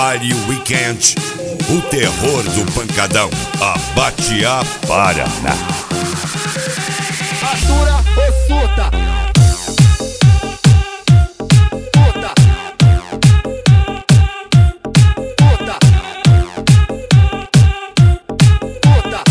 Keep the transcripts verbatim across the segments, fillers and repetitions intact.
Baile Weekend, o terror do pancadão, Abateá, Paraná. Atura ou surta? Puta. Puta. Puta.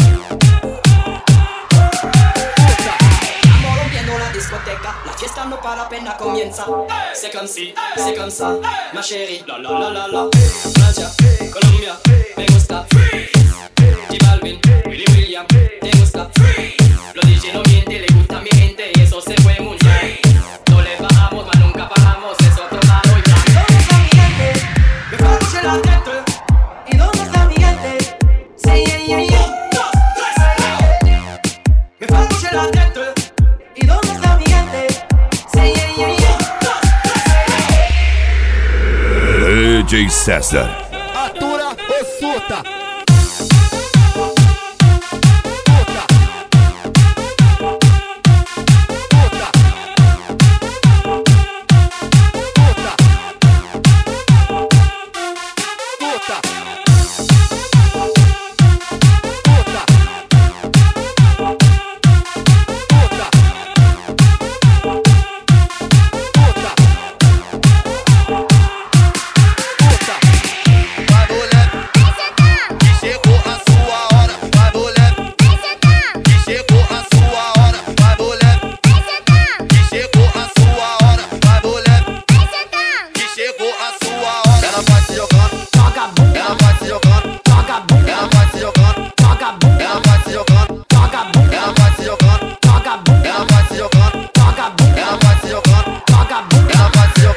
Puta. Estamos rompiendo la discoteca, la fiesta no para, apenas comienza. C'est comme si, c'est comme ça, ma chérie, la la la la la. Francia, Colombia, me gusta. J Balvin, Willy William, te gusta. Los D J no mienten, le gusta a mi gente y eso se fue muy bien. No le bajamos, mas nunca paramos, es otro lado y plan. ¿Dónde está mi gente? Me fue la tête. ¿Y dónde está mi gente? Sí, yeah, yeah, yeah. Me fue la tête. ¿Y dónde está mi gente? Sí, yeah, yeah, yeah. D J César. Atura ou surta?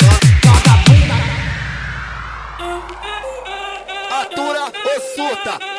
Atura ou surta?